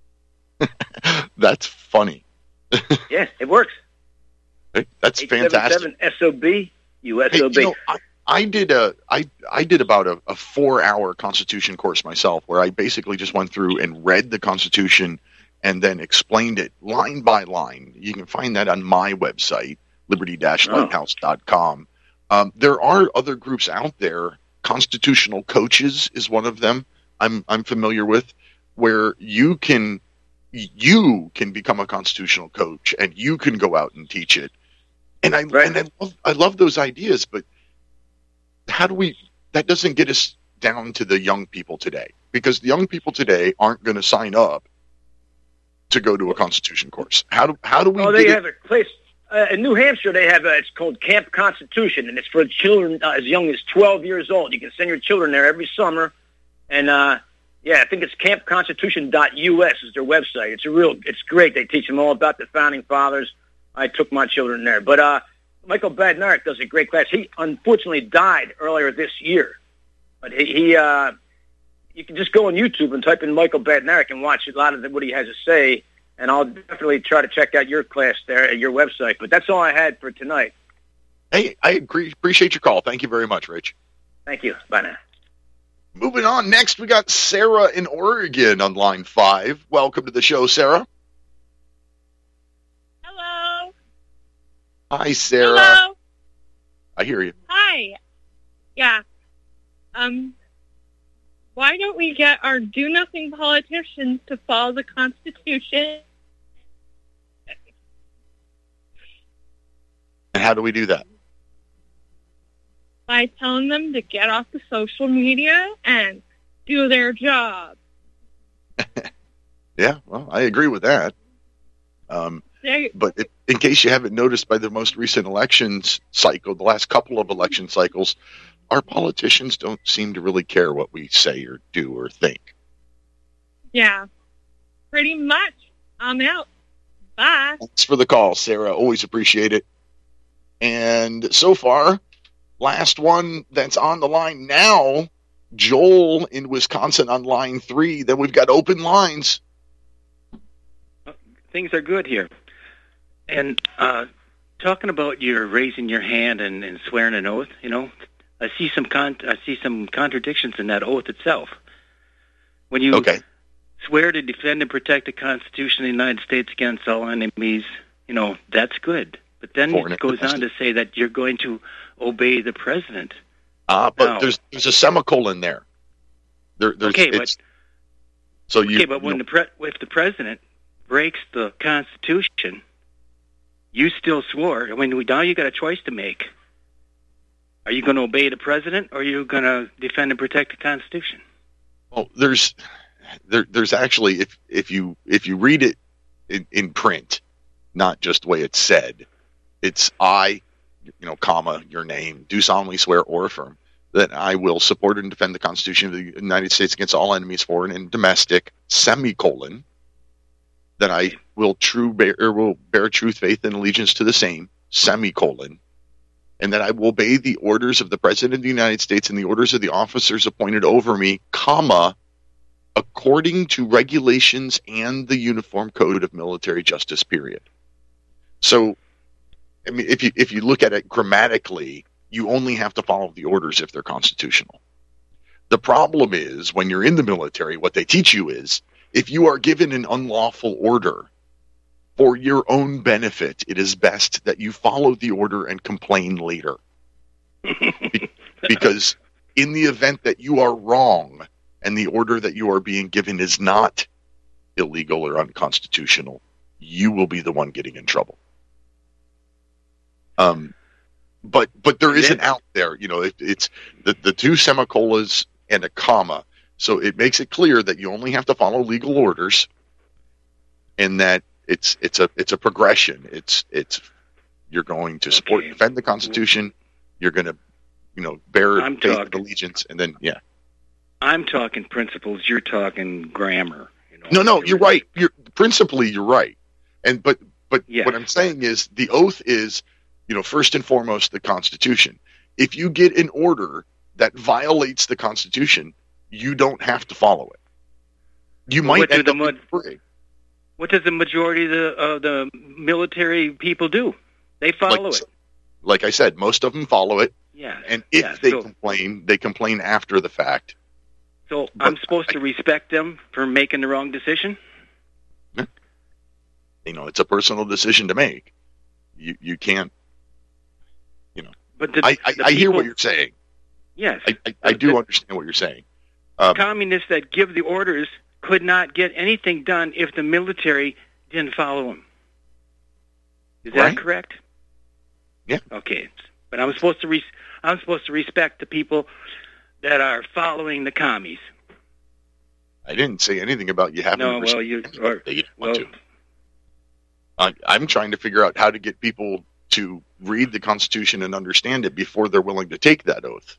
That's funny. Yeah, it works. That's fantastic. S O B U S O B. Hey, you know, I, I did a I I did about a, a four hour Constitution course myself, where I basically just went through and read the Constitution and then explained it line by line. You can find that on my website, liberty dash lighthouse dot com. Um, there are other groups out there. Constitutional Coaches is one of them. I'm I'm familiar with, where you can you can become a constitutional coach and you can go out and teach it. And I right. and I love I love those ideas, but how do we, that doesn't get us down to the young people today, because the young people today aren't going to sign up to go to a Constitution course. How do, how do we? Oh, they get have it? a place uh, in New Hampshire. They have a, it's called Camp Constitution, and it's for children uh, as young as twelve years old. You can send your children there every summer. And, uh, yeah, I think it's camp constitution dot U S is their website. It's a real, it's great. They teach them all about the Founding Fathers. I took my children there, but, uh, Michael Badnarik does a great class. He unfortunately died earlier this year, but he, he uh, you can just go on YouTube and type in Michael Badnarik and watch a lot of the, what he has to say, and I'll definitely try to check out your class there at your website. But that's all I had for tonight. Hey, I agree, appreciate your call. Thank you very much, Rich. Thank you. Bye now. Moving on, next we got Sarah in Oregon on line five. Welcome to the show, Sarah. Hi, Sarah. Hello. I hear you. Hi. Yeah. Um, why don't we get our do-nothing politicians to follow the Constitution? And how do we do that? By telling them to get off the social media and do their job. Yeah, well, I agree with that. Um, They, but it, in case you haven't noticed, by the most recent elections cycle, the last couple of election cycles, our politicians don't seem to really care what we say or do or think. yeah, pretty much. I'm out. Bye. Thanks for the call, Sarah. Always appreciate it. And so far, last one that's on the line now, Joel in Wisconsin on line three. Then we've got open lines. Things are good here. And uh, talking about your raising your hand and, and swearing an oath, you know, I see some con- I see some contradictions in that oath itself. When you okay. swear to defend and protect the Constitution of the United States against all enemies, you know, that's good. But then Foreign it goes on to say that you're going to obey the president. Ah, uh, but now, there's there's a semicolon there. There, there's, okay, it's, but so you, okay, but when you know, the pre- if the president breaks the Constitution, you still swore. I mean, now you got a choice to make. Are you going to obey the president, or are you going to defend and protect the Constitution? Well, there's there, there's actually if if you if you read it in, in print, not just the way it's said, it's I, you know, comma your name, do solemnly swear or affirm that I will support and defend the Constitution of the United States against all enemies, foreign and domestic, semicolon. That I will true bear or will bear truth, faith, and allegiance to the same, semicolon, and that I will obey the orders of the President of the United States and the orders of the officers appointed over me, comma, according to regulations and the Uniform Code of Military Justice, period. So, I mean, if you if you look at it grammatically, you only have to follow the orders if they're constitutional. The problem is, when you're in the military, what they teach you is, if you are given an unlawful order for your own benefit, it is best that you follow the order and complain later. Be- because in the event that you are wrong and the order that you are being given is not illegal or unconstitutional, you will be the one getting in trouble. Um, but but there is an out there, you know, it, it's the, the two semicolons and a comma, so it makes it clear that you only have to follow legal orders, and that it's it's a it's a progression. It's it's you're going to support and defend the Constitution. You're going to, you know, bear I'm faith talking- and allegiance, and then yeah. I'm talking principles. You're talking grammar. You know? No, no, you're right. You're principally you're right, and but but Yeah. what I'm saying is the oath is, you know, first and foremost the Constitution. If you get an order that violates the Constitution, you don't have to follow it. You Well, might what do end the up mud- being free. What does the majority of the, of the military people do? They follow Like- it. Like I said, most of them follow it, Yeah. and if yeah, they so, complain, they complain after the fact. so I'm supposed to respect them for making the wrong decision? You know, it's a personal decision to make. You you can't. You know, But the, I I, the I hear people- what you're saying. Yes. I I, I do understand what you're saying. Um, Communists that give the orders could not get anything done if the military didn't follow them. Is that Right. correct? Yeah. Okay. But I'm supposed to res- I'm supposed to respect the people that are following the commies. I didn't say anything about you having. No, to well, you respect or, they didn't want well, to. I, I'm trying to figure out how to get people to read the Constitution and understand it before they're willing to take that oath.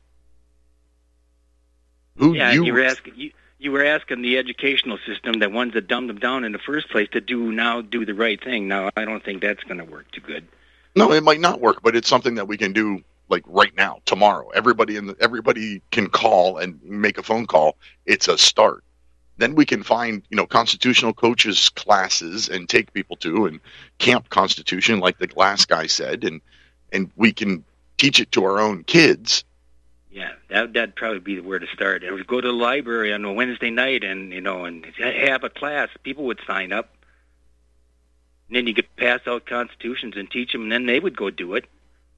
Who yeah, you, you were asking you, you were asking the educational system, the ones that dumbed them down in the first place, to do now do the right thing. Now, I don't think that's going to work too good. No, it might not work, but it's something that we can do like right now, tomorrow. Everybody in the, everybody can call and make a phone call. It's a start. Then we can find, you know, constitutional coaches classes and take people to and camp Constitution, like the last guy said, and and we can teach it to our own kids. Yeah, that that'd probably be where to start. I would go to the library on a Wednesday night, and you know, and have a class. People would sign up, and then you could pass out constitutions and teach them, and then they would go do it.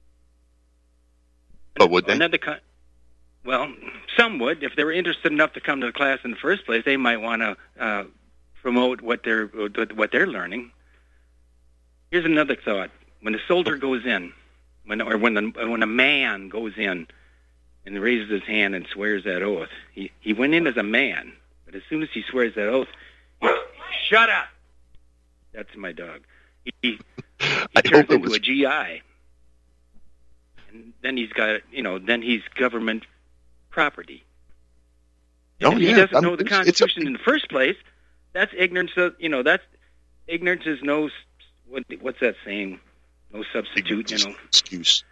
But would they? Another con- well, some would. If they were interested enough to come to the class in the first place, they might want to uh, promote what they're what they're learning. Here's another thought: when a soldier goes in, when or when the, when a man goes in and raises his hand and swears that oath, he he went in as a man, but as soon as he swears that oath, he, shut up. That's my dog. He, he turns into was- a G I. And then he's got, you know, then he's government property. Oh, if yeah. he doesn't I know mean, the it's- it's a- Constitution in the first place, that's ignorance. Of, you know, that's ignorance is no. s- What, what's that saying? No substitute. You know, Excuse.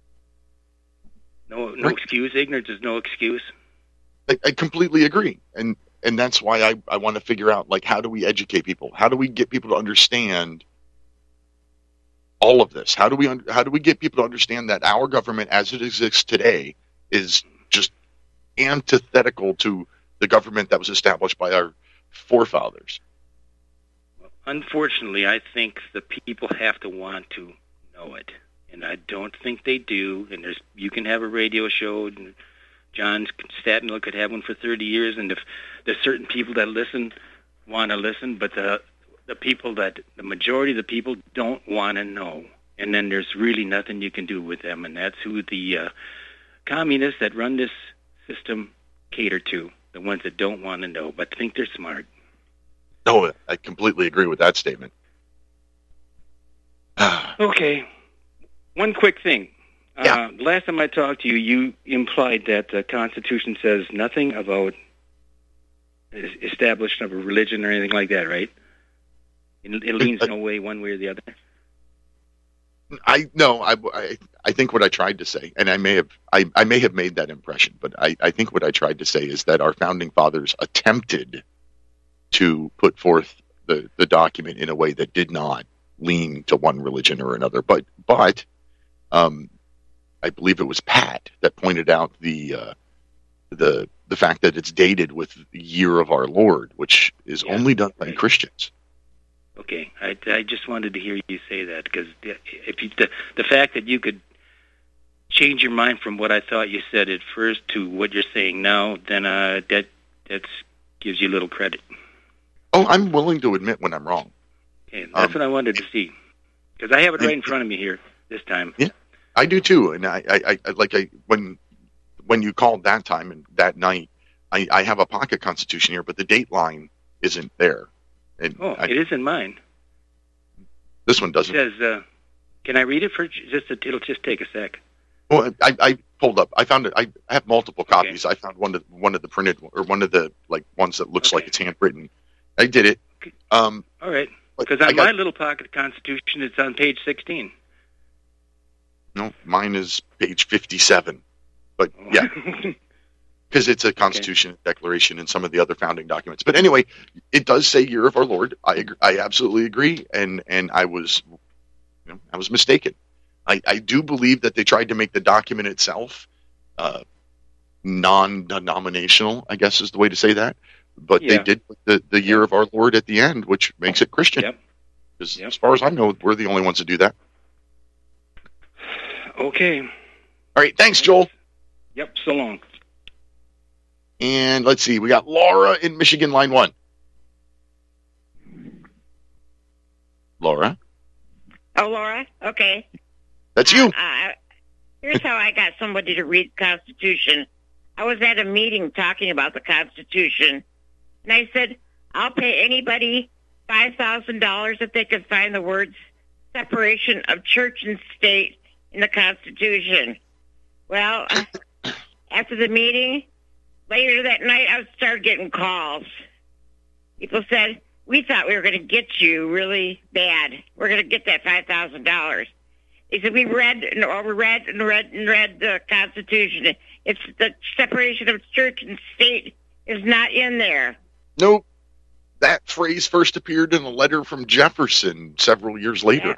no no Right. excuse. Ignorance is no excuse. I, I completely agree, and and that's why I, I want to figure out, like, how do we educate people? How do we get people to understand all of this? How do we un- how do we get people to understand that our government, as it exists today, is just antithetical to the government that was established by our forefathers? Unfortunately, I think the people have to want to know it, and I don't think they do. And there's you can have a radio show, and John Statner could have one for thirty years, and if there's certain people that listen, want to listen, but the the people that the majority of the people don't want to know, and then there's really nothing you can do with them, and that's who the uh, communists that run this system cater to, the ones that don't want to know but think they're smart. No, I completely agree with that statement. Okay. One quick thing. Yeah. Uh, last time I talked to you, you implied that the Constitution says nothing about es- establishment of a religion or anything like that, right? It, it leans no way one way or the other. I no, I, I, I think what I tried to say, and I may have I, I may have made that impression, but I, I think what I tried to say is that our founding fathers attempted to put forth the, the document in a way that did not lean to one religion or another. But but um, I believe it was Pat that pointed out the uh, the the fact that it's dated with the year of our Lord, which is Yeah, only done by right. Christians. Okay, I, I just wanted to hear you say that because if you, the the fact that you could change your mind from what I thought you said at first to what you're saying now, then uh, that that gives you little credit. Oh, I'm willing to admit when I'm wrong. Okay, that's Um, what I wanted to see. Because I have it right in front of me here this time. Yeah, I do too. And I, I, I like I when when you called that time and that night, I, I have a pocket constitution here, but the date line isn't there. And Oh, I, it is in mine. this one It doesn't. says, uh, can I read it for just? A, it'll just take a sec. Well, I, I pulled up. I found it. I have multiple copies. I found one of one of the printed or one of the like ones that looks like it's handwritten. I did it. Um, All right. but Because I on got- my little pocket constitution, it's on page sixteen. No, mine is page fifty-seven. But yeah, because it's a Constitution Declaration and some of the other founding documents. But anyway, it does say "Year of Our Lord." I agree, I absolutely agree, and and I was, you know, I was mistaken. I, I do believe that they tried to make the document itself uh, non-denominational, I guess is the way to say that. But Yeah. they did put the, the Year of Our Lord at the end, which makes it Christian. Yep. 'Cause as far as I know, we're the only ones that do that. Okay. All right, thanks, Joel. Yep. So long. And let's see, we got Laura in Michigan, line one. Laura, Oh, Laura? Okay. that's you. Uh, here's how I got somebody to read the Constitution. I was at a meeting talking about the Constitution, and I said, I'll pay anybody five thousand dollars if they can find the words separation of church and state in the Constitution. Well, after the meeting, later that night, I started getting calls. People said, we thought we were going to get you really bad. We're going to get that five thousand dollars. They said, we read and read and read and read the Constitution. It's the separation of church and state is not in there. Nope. That phrase first appeared in a letter from Jefferson several years later.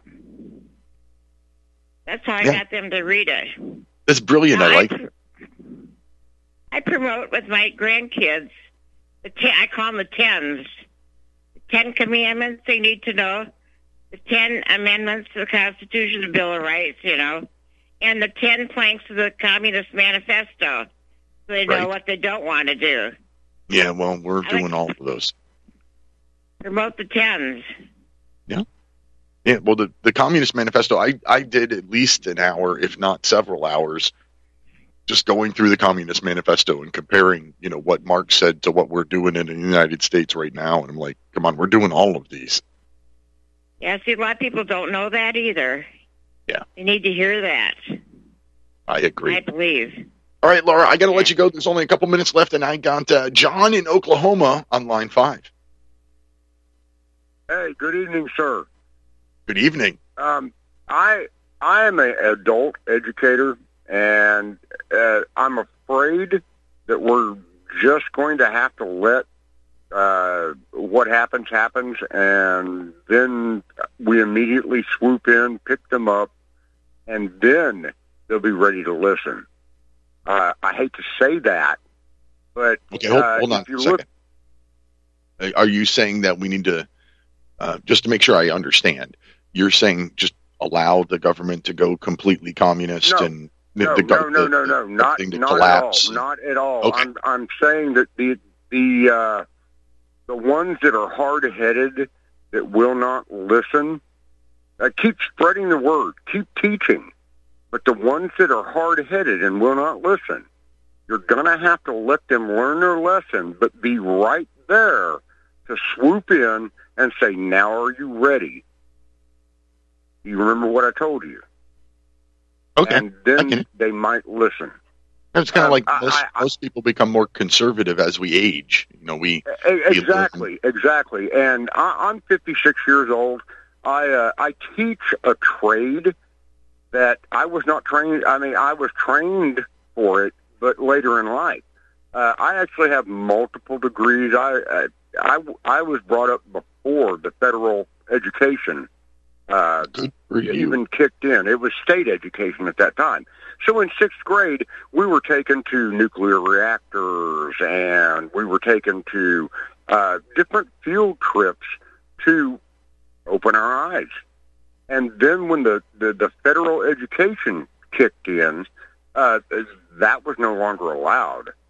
That's how I Yeah. got them to read it. That's brilliant. I Now, like I, it. I promote with my grandkids, the ten, I call them the tens. The Ten Commandments they need to know, the Ten Amendments to the Constitution, the Bill of Rights, you know, and the Ten Planks of the Communist Manifesto, so they know Right. what they don't want to do. Yeah, well, we're I doing like- all of those. Promote the tens. Yeah, well, the, the Communist Manifesto, I, I did at least an hour, if not several hours, just going through the Communist Manifesto and comparing, you know, what Marx said to what we're doing in the United States right now. And I'm like, come on, we're doing all of these. Yeah, see, a lot of people don't know that either. Yeah. They need to hear that, I agree. I believe. All right, Laura, I got to let you go. There's only a couple minutes left, and I got uh, John in Oklahoma on line five. Hey, good evening, sir. Good evening. Um, I I am an adult educator, and uh, I'm afraid that we're just going to have to let uh, what happens happens, and then we immediately swoop in, pick them up, and then they'll be ready to listen. Uh, I hate to say that, but Okay, hold, uh, hold on if a you second. look, Uh, Are you saying that we need to, uh, just to make sure I understand, you're saying just allow the government to go completely communist No. and the, no, the, no, no, the- no, no, not everything to not collapse? at all, not at all. Okay. I'm I'm saying that the the uh, the ones that are hard headed that will not listen, uh, keep spreading the word, keep teaching. But the ones that are hard headed and will not listen, you're gonna have to let them learn their lesson, but be right there to swoop in and say, "Now are you ready?" You remember what I told you? Okay. And then they might listen. It's kind of Um, like I- most, I- most people become more conservative as we age. You know, we E- Exactly, exactly. And I, I'm fifty-six years old. I uh, I teach a trade that I was not trained. I mean, I was trained for it, but later in life, uh, I actually have multiple degrees. I, I I I was brought up before the federal education uh, even kicked in. It was state education at that time. So in sixth grade, we were taken to nuclear reactors, and we were taken to uh, different field trips to open our eyes. And then when the, the, the federal education kicked in, uh, that was no longer allowed.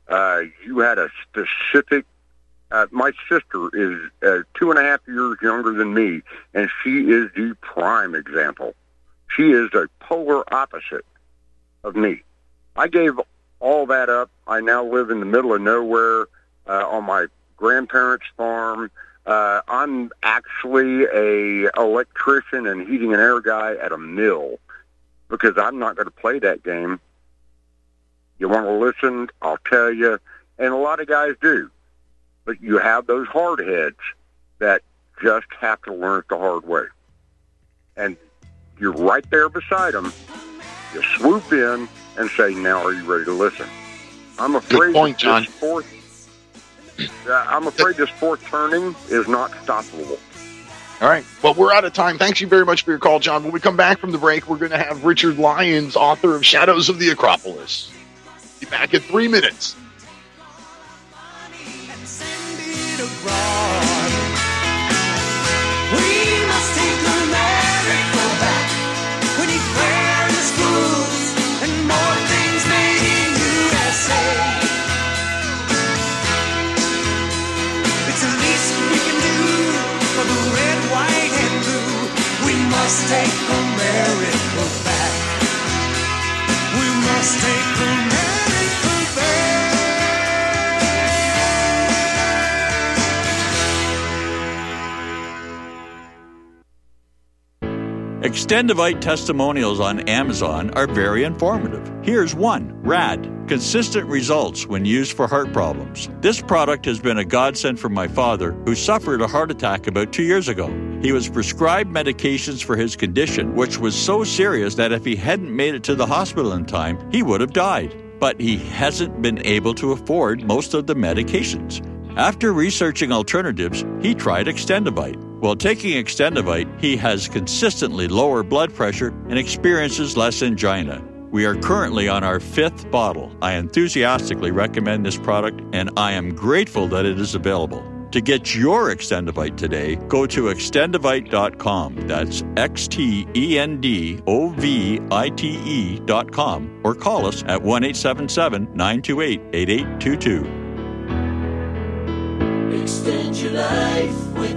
uh, you had a specific. Uh, my sister is uh, two and a half years younger than me, and she is the prime example. She is a polar opposite of me. I gave all that up. I now live in the middle of nowhere uh, on my grandparents' farm. Uh, I'm actually a electrician and heating and air guy at a mill because I'm not going to play that game. You want to listen? I'll tell you. And a lot of guys do. But you have those hard heads that just have to learn it the hard way. And you're right there beside them. You swoop in and say, now are you ready to listen? I'm afraid Good point, John. this fourth, uh, I'm afraid this fourth turning is not stoppable. All right. Well, we're out of time. Thanks you very much for your call, John. When we come back from the break, we're going to have Richard Lyons, author of Shadows of the Acropolis. Be back in three minutes. We must take America back. We need fairness, rules, and more things made in U S A. It's the least we can do for the red, white, and blue. We must take America back. We must take America back. Extendivite testimonials on Amazon are very informative. Here's one. Rad. Consistent results when used for heart problems. This product has been a godsend for my father, who suffered a heart attack about two years ago. He was prescribed medications for his condition, which was so serious that if he hadn't made it to the hospital in time, he would have died. But he hasn't been able to afford most of the medications. After researching alternatives, he tried Extendivite. While taking Extendivite, he has consistently lower blood pressure and experiences less angina. We are currently on our fifth bottle. I enthusiastically recommend this product, and I am grateful that it is available. To get your Extendivite today, go to extendivite dot com. That's X T E N D O V I T E dot com, or call us at one eight seven seven, nine two eight, eight eight two two. Extend your life with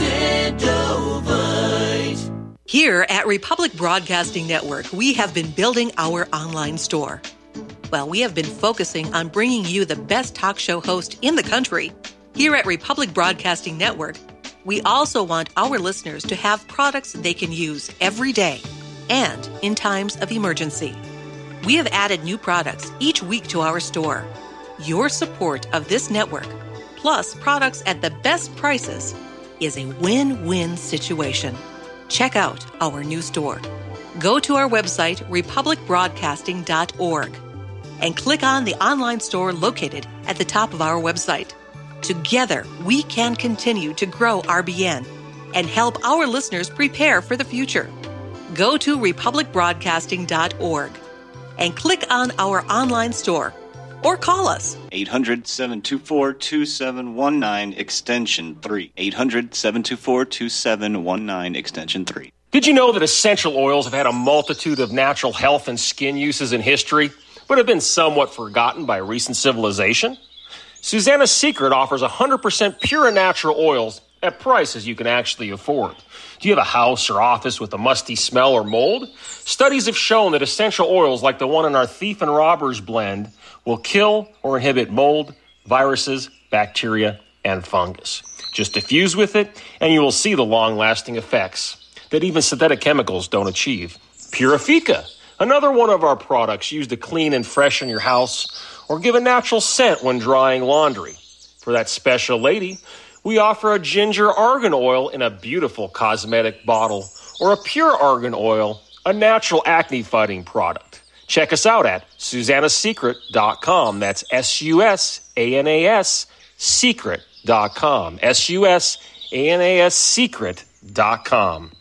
Extendovite. Here at Republic Broadcasting Network, we have been building our online store. Well, we have been focusing on bringing you the best talk show host in the country. Here at Republic Broadcasting Network, we also want our listeners to have products they can use every day and in times of emergency. We have added new products each week to our store. Your support of this network, plus products at the best prices, is a win-win situation. Check out our new store. Go to our website, republic broadcasting dot org, and click on the online store located at the top of our website. Together, we can continue to grow R B N and help our listeners prepare for the future. Go to republic broadcasting dot org and click on our online store, or call us. eight hundred, seven two four, two seven one nine, extension three. eight hundred, seven two four, two seven one nine, extension three. Did you know that essential oils have had a multitude of natural health and skin uses in history, but have been somewhat forgotten by recent civilization? Susanna's Secret offers one hundred percent pure and natural oils at prices you can actually afford. Do you have a house or office with a musty smell or mold? Studies have shown that essential oils like the one in our Thief and Robbers blend will kill or inhibit mold, viruses, bacteria, and fungus. Just diffuse with it, and you will see the long-lasting effects that even synthetic chemicals don't achieve. Purifica, another one of our products used to clean and freshen your house or give a natural scent when drying laundry. For that special lady, we offer a ginger argan oil in a beautiful cosmetic bottle, or a pure argan oil, a natural acne-fighting product. Check us out at susanna secret dot com. That's S U S A N A S secret dot com. S U S A N A S secret dot com.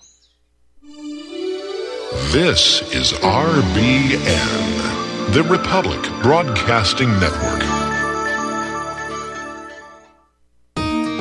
This is R B N, the Republic Broadcasting Network.